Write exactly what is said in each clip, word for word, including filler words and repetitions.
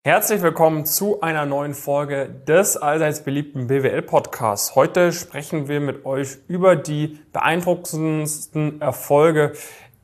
Herzlich willkommen zu einer neuen Folge des allseits beliebten B W L-Podcasts. Heute sprechen wir mit euch über die beeindruckendsten Erfolge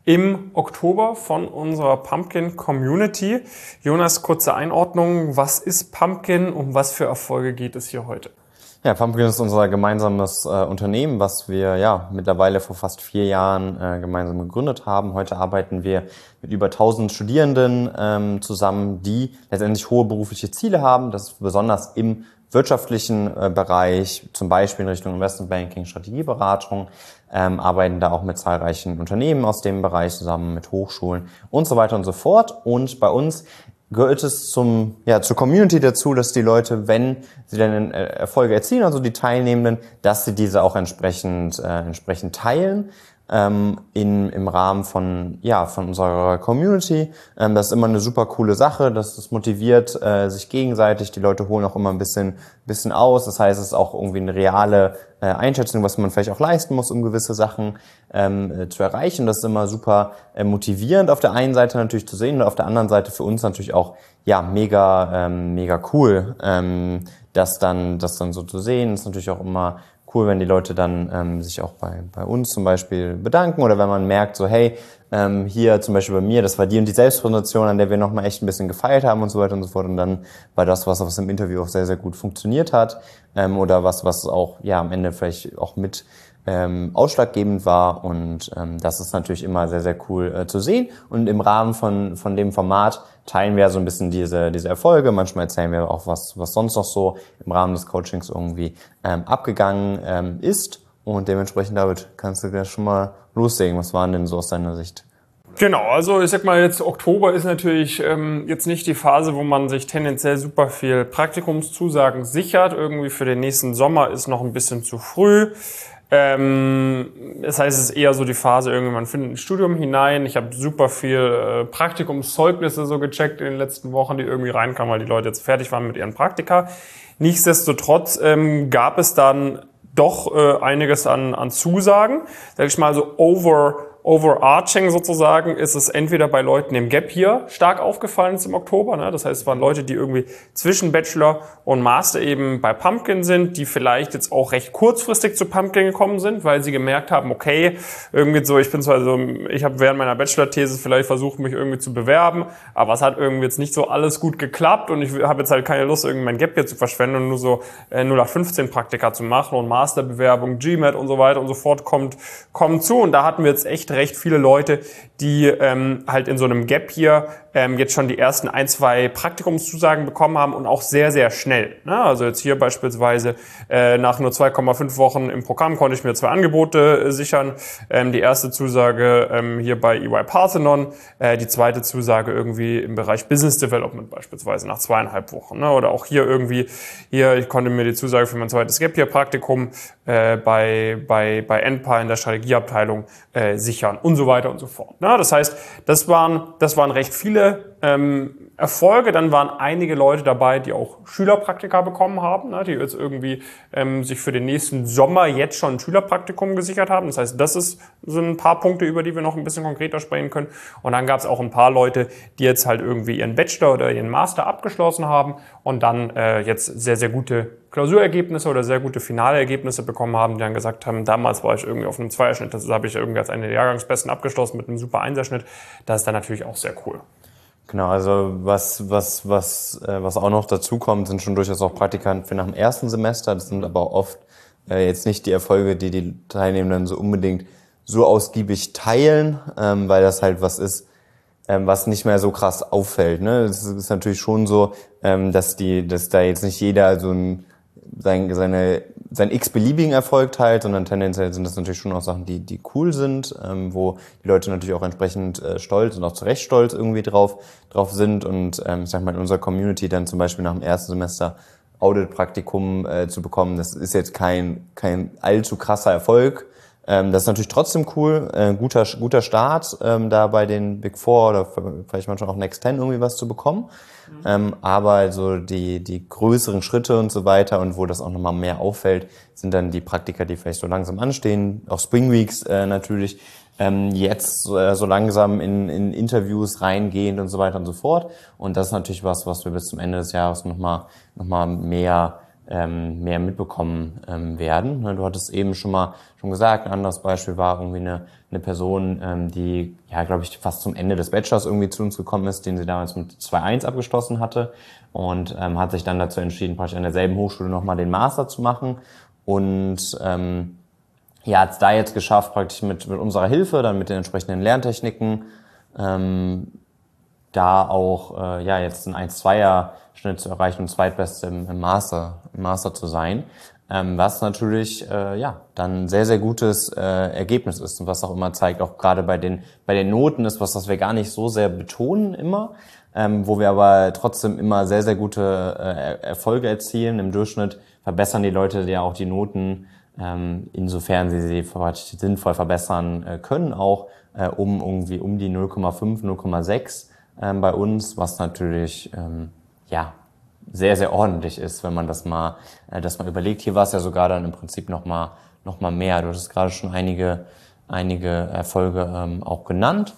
im Oktober von unserer Pumpkin Community. Jonas, kurze Einordnung. Was ist Pumpkin? Um was für Erfolge geht es hier heute? Ja, Pumpkin ist unser gemeinsames äh, Unternehmen, was wir ja mittlerweile vor fast vier Jahren äh, gemeinsam gegründet haben. Heute arbeiten wir mit über tausend Studierenden ähm, zusammen, die letztendlich hohe berufliche Ziele haben. Das ist besonders im wirtschaftlichen äh, Bereich, zum Beispiel in Richtung Investmentbanking, Strategieberatung, ähm, arbeiten da auch mit zahlreichen Unternehmen aus dem Bereich zusammen, mit Hochschulen und so weiter und so fort. Und bei uns gehört es zum, ja, zur Community dazu, dass die Leute, wenn sie dann Erfolge erzielen, also die Teilnehmenden, dass sie diese auch entsprechend, äh, entsprechend teilen, ähm, in, im Rahmen von, ja, von unserer Community. Ähm, das ist immer eine super coole Sache, das, das motiviert, äh, sich gegenseitig. Die Leute holen auch immer ein bisschen, bisschen aus. Das heißt, es ist auch irgendwie eine reale äh, Einschätzung, was man vielleicht auch leisten muss, um gewisse Sachen ähm, äh, zu erreichen. Das ist immer super äh, motivierend auf der einen Seite natürlich zu sehen und auf der anderen Seite für uns natürlich auch ja mega ähm, mega cool, ähm, das dann das dann so zu sehen. Das ist natürlich auch immer cool, wenn die Leute dann ähm, sich auch bei bei uns zum Beispiel bedanken oder wenn man merkt so, hey, ähm, hier zum Beispiel bei mir, das war die und die Selbstpräsentation, an der wir nochmal echt ein bisschen gefeilt haben und so weiter und so fort, und dann war das was, was im Interview auch sehr, sehr gut funktioniert hat, ähm, oder was, was auch ja am Ende vielleicht auch mit ähm, ausschlaggebend war, und ähm, das ist natürlich immer sehr, sehr cool äh, zu sehen, und im Rahmen von von dem Format teilen wir so ein bisschen diese diese Erfolge. Manchmal erzählen wir auch, was was sonst noch so im Rahmen des Coachings irgendwie ähm, abgegangen ähm, ist, und dementsprechend, David, kannst du ja schon mal loslegen. Was waren denn so aus deiner Sicht? Genau, also ich sag mal jetzt, Oktober ist natürlich ähm, jetzt nicht die Phase, wo man sich tendenziell super viel Praktikumszusagen sichert. Irgendwie für den nächsten Sommer ist noch ein bisschen zu früh. Ähm, das heißt, es ist eher so die Phase, irgendwie man findet ein Studium hinein. Ich habe super viel äh, Praktikumszeugnisse so gecheckt in den letzten Wochen, die irgendwie reinkamen, weil die Leute jetzt fertig waren mit ihren Praktika. Nichtsdestotrotz ähm, gab es dann doch äh, einiges an, an Zusagen. Sag ich mal so over overarching sozusagen ist es entweder bei Leuten im Gap Year stark aufgefallen ist im Oktober. Ne? Das heißt, es waren Leute, die irgendwie zwischen Bachelor und Master eben bei Pumpkin sind, die vielleicht jetzt auch recht kurzfristig zu Pumpkin gekommen sind, weil sie gemerkt haben, okay, irgendwie so, ich bin zwar so, ich habe während meiner Bachelor-These vielleicht versucht, mich irgendwie zu bewerben, aber es hat irgendwie jetzt nicht so alles gut geklappt, und ich habe jetzt halt keine Lust, irgendwie mein Gap Year zu verschwenden und nur so äh, null acht fünfzehn Praktika zu machen, und Masterbewerbung, GMAT und so weiter und so fort kommt, kommt zu, und da hatten wir jetzt echt recht viele Leute, die ähm, halt in so einem Gap hier ähm, jetzt schon die ersten ein, zwei Praktikumszusagen bekommen haben, und auch sehr, sehr schnell. Ne? Also jetzt hier beispielsweise äh, nach nur zwei Komma fünf Wochen im Programm konnte ich mir zwei Angebote äh, sichern. Ähm, die erste Zusage ähm, hier bei E Y Parthenon, äh, die zweite Zusage irgendwie im Bereich Business Development beispielsweise nach zweieinhalb Wochen. Ne? Oder auch hier irgendwie, hier, ich konnte mir die Zusage für mein zweites Gap Year Praktikum äh, bei, bei, bei Enpa in der Strategieabteilung äh, sichern und so weiter und so fort. Ne? Das heißt, das waren, das waren recht viele ähm, Erfolge. Dann waren einige Leute dabei, die auch Schülerpraktika bekommen haben, ne? Die jetzt irgendwie ähm, sich für den nächsten Sommer jetzt schon ein Schülerpraktikum gesichert haben. Das heißt, das ist, sind ein paar Punkte, über die wir noch ein bisschen konkreter sprechen können. Und dann gab es auch ein paar Leute, die jetzt halt irgendwie ihren Bachelor oder ihren Master abgeschlossen haben und dann äh, jetzt sehr, sehr gute Klausurergebnisse oder sehr gute finale Ergebnisse bekommen haben, die dann gesagt haben, damals war ich irgendwie auf einem Zweierschnitt, das habe ich irgendwie als eine der Jahrgangsbesten abgeschlossen mit einem super Einserschnitt. Das ist dann natürlich auch sehr cool. Genau, also was was was äh, was auch noch dazu kommt, sind schon durchaus auch Praktika für nach dem ersten Semester. Das sind aber oft äh, jetzt nicht die Erfolge, die die Teilnehmenden so unbedingt so ausgiebig teilen, ähm, weil das halt was ist, ähm, was nicht mehr so krass auffällt. Ne, es ist natürlich schon so, ähm, dass die, dass da jetzt nicht jeder so ein sein, seine, seinen x-beliebigen Erfolg teilt, sondern tendenziell sind das natürlich schon auch Sachen, die, die cool sind, ähm, wo die Leute natürlich auch entsprechend äh, stolz und auch zu Recht stolz irgendwie drauf, drauf sind, und ähm, ich sag mal, in unserer Community dann zum Beispiel nach dem ersten Semester Audit-Praktikum äh, zu bekommen, das ist jetzt kein, kein allzu krasser Erfolg. Ähm, das ist natürlich trotzdem cool, äh, guter, guter Start, ähm, da bei den Big Four oder vielleicht manchmal auch Next Ten irgendwie was zu bekommen. Mhm. Ähm, aber also die, die größeren Schritte und so weiter, und wo das auch nochmal mehr auffällt, sind dann die Praktika, die vielleicht so langsam anstehen, auch Spring Weeks äh, natürlich, ähm, jetzt äh, so langsam in, in Interviews reingehend und so weiter und so fort. Und das ist natürlich was, was wir bis zum Ende des Jahres nochmal noch mal mehr ähm, mehr mitbekommen ähm, werden. Du hattest eben schon mal schon gesagt, ein anderes Beispiel war irgendwie eine, eine Person, ähm, die, ja, glaube ich, fast zum Ende des Bachelors irgendwie zu uns gekommen ist, den sie damals mit zwei Komma eins abgeschlossen hatte und ähm, hat sich dann dazu entschieden, praktisch an derselben Hochschule nochmal den Master zu machen und ähm, ja, hat es da jetzt geschafft, praktisch mit, mit unserer Hilfe, dann mit den entsprechenden Lerntechniken, ähm, da auch äh, ja jetzt einen eins Komma zweier Schnitt zu erreichen und zweitbeste im, im Master im Master zu sein, ähm, was natürlich äh, ja dann ein sehr sehr gutes äh, Ergebnis ist und was auch immer zeigt, auch gerade bei den bei den Noten ist was, was wir gar nicht so sehr betonen immer, ähm, wo wir aber trotzdem immer sehr sehr gute äh, Erfolge erzielen. Im Durchschnitt verbessern die Leute ja auch die Noten, ähm, insofern sie sie sinnvoll verbessern äh, können, auch äh, um irgendwie um die null Komma fünf, null Komma sechs ähm, bei uns, was natürlich ähm, ja sehr sehr ordentlich ist, wenn man das mal äh, das mal überlegt. Hier war es ja sogar dann im Prinzip noch mal noch mal mehr. Du hattest gerade schon einige einige Erfolge ähm, auch genannt.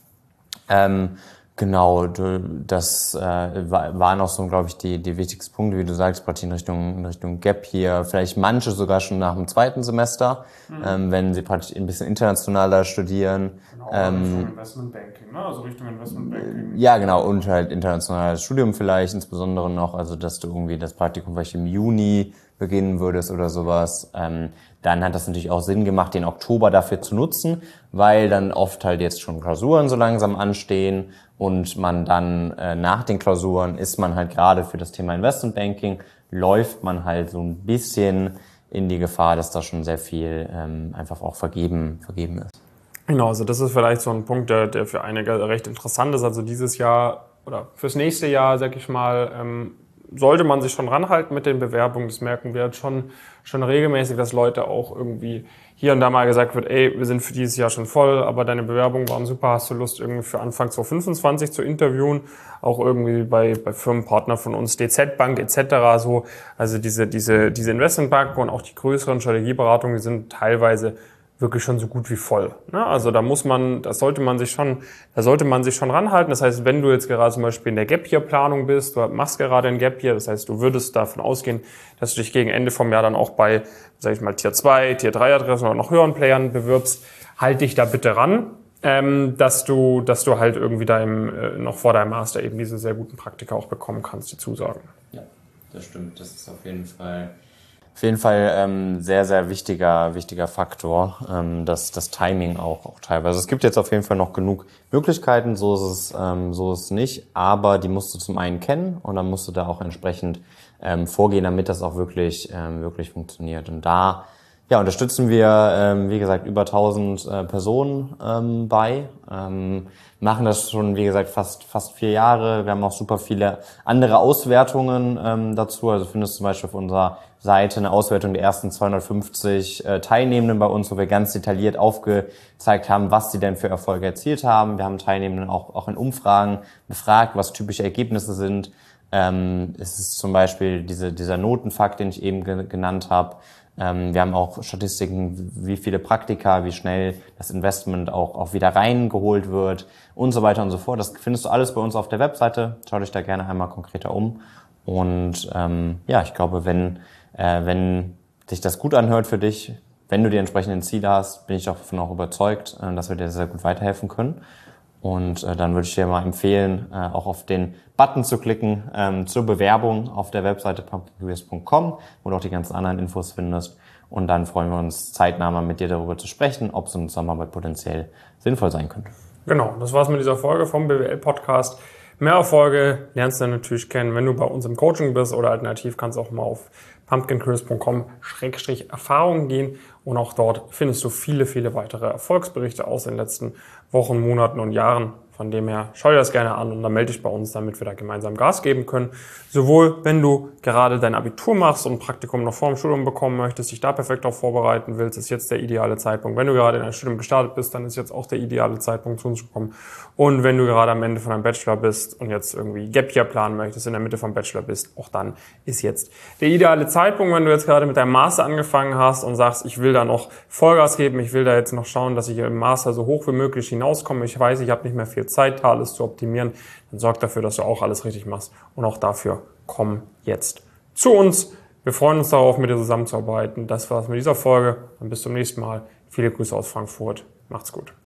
Ähm, genau, du, das äh, war, waren auch so, glaube ich, die die wichtigsten Punkte, wie du sagst, praktisch in Richtung in Richtung Gap hier. Vielleicht manche sogar schon nach dem zweiten Semester, mhm. ähm, wenn sie praktisch ein bisschen internationaler studieren. Genau, ähm, Richtung Investment Banking, ne? Also Richtung Investment Banking. Ja, genau, und halt internationales Studium vielleicht insbesondere noch, also dass du irgendwie das Praktikum vielleicht im Juni beginnen würdest oder sowas. Ähm, dann hat das natürlich auch Sinn gemacht, den Oktober dafür zu nutzen, weil dann oft halt jetzt schon Klausuren so langsam anstehen und man dann äh, nach den Klausuren ist man halt gerade für das Thema Investment Banking, läuft man halt so ein bisschen in die Gefahr, dass da schon sehr viel ähm, einfach auch vergeben vergeben ist. Genau, also das ist vielleicht so ein Punkt, der, der für einige recht interessant ist. Also dieses Jahr oder fürs nächste Jahr, sag ich mal, ähm, sollte man sich schon ranhalten mit den Bewerbungen. Das merken wir jetzt schon, schon regelmäßig, dass Leute auch irgendwie hier und da mal gesagt wird, ey, wir sind für dieses Jahr schon voll, aber deine Bewerbungen waren super, hast du Lust irgendwie für Anfang zwanzig fünfundzwanzig zu interviewen? Auch irgendwie bei, bei Firmenpartner von uns, D Z Bank et cetera. So, also diese, diese, diese Investmentbanken und auch die größeren Strategieberatungen, die sind teilweise wirklich schon so gut wie voll. Ne? Also da muss man, das sollte man sich schon, da sollte man sich schon ranhalten. Das heißt, wenn du jetzt gerade zum Beispiel in der Gap-Year-Planung bist, du machst gerade ein Gap-Year, das heißt, du würdest davon ausgehen, dass du dich gegen Ende vom Jahr dann auch bei, sag ich mal, Tier zwei, Tier drei Adressen oder noch höheren Playern bewirbst, halt dich da bitte ran, ähm, dass du, dass du halt irgendwie deinem, äh, noch vor deinem Master eben diese sehr guten Praktika auch bekommen kannst, die Zusagen. Ja, das stimmt. Das ist auf jeden Fall Auf jeden Fall ähm, sehr, sehr wichtiger wichtiger Faktor, ähm, das, das Timing auch, auch teilweise. Es gibt jetzt auf jeden Fall noch genug Möglichkeiten, so ist es, ähm, so ist es nicht, aber die musst du zum einen kennen und dann musst du da auch entsprechend ähm, vorgehen, damit das auch wirklich ähm, wirklich funktioniert. Und da ja, unterstützen wir, ähm, wie gesagt, über tausend äh, Personen ähm, bei, ähm, machen das schon, wie gesagt, fast fast vier Jahre. Wir haben auch super viele andere Auswertungen ähm, dazu. Also findest du zum Beispiel auf unserer Seite eine Auswertung der ersten zweihundertfünfzig äh, Teilnehmenden bei uns, wo wir ganz detailliert aufgezeigt haben, was sie denn für Erfolge erzielt haben. Wir haben Teilnehmenden auch auch in Umfragen befragt, was typische Ergebnisse sind. Ähm, es ist zum Beispiel diese, dieser Notenfakt, den ich eben ge- genannt habe. Ähm, wir haben auch Statistiken, wie viele Praktika, wie schnell das Investment auch, auch wieder reingeholt wird und so weiter und so fort. Das findest du alles bei uns auf der Webseite. Schau dich da gerne einmal konkreter um. Und ähm, ja, ich glaube, wenn, äh, wenn sich das gut anhört für dich, wenn du die entsprechenden Ziele hast, bin ich davon auch überzeugt, äh, dass wir dir sehr gut weiterhelfen können. Und äh, dann würde ich dir mal empfehlen, äh, auch auf den Button zu klicken ähm, zur Bewerbung auf der Webseite pumpkin careers punkt com, wo du auch die ganzen anderen Infos findest. Und dann freuen wir uns zeitnah mal mit dir darüber zu sprechen, ob so eine Zusammenarbeit potenziell sinnvoll sein könnte. Genau, das war's mit dieser Folge vom B W L-Podcast. Mehr Erfolge lernst du natürlich kennen, wenn du bei uns im Coaching bist oder alternativ kannst du auch mal auf pumpkin careers punkt com Schrägstrich Erfahrungen gehen und auch dort findest du viele, viele weitere Erfolgsberichte aus den letzten Wochen, Monaten und Jahren Von dem her, schau dir das gerne an und dann melde dich bei uns, damit wir da gemeinsam Gas geben können. Sowohl, wenn du gerade dein Abitur machst und ein Praktikum noch vor dem Studium bekommen möchtest, dich da perfekt darauf vorbereiten willst, ist jetzt der ideale Zeitpunkt. Wenn du gerade in ein Studium gestartet bist, dann ist jetzt auch der ideale Zeitpunkt, zu uns zu kommen. Und wenn du gerade am Ende von einem Bachelor bist und jetzt irgendwie Gap Year planen möchtest, in der Mitte vom Bachelor bist, auch dann ist jetzt der ideale Zeitpunkt. Wenn du jetzt gerade mit deinem Master angefangen hast und sagst, ich will da noch Vollgas geben, ich will da jetzt noch schauen, dass ich im Master so hoch wie möglich hinauskomme, ich weiß, ich habe nicht mehr viel Zeit, da alles zu optimieren, dann sorg dafür, dass du auch alles richtig machst. Und auch dafür komm jetzt zu uns. Wir freuen uns darauf, mit dir zusammenzuarbeiten. Das war's mit dieser Folge. Und bis zum nächsten Mal. Viele Grüße aus Frankfurt. Macht's gut.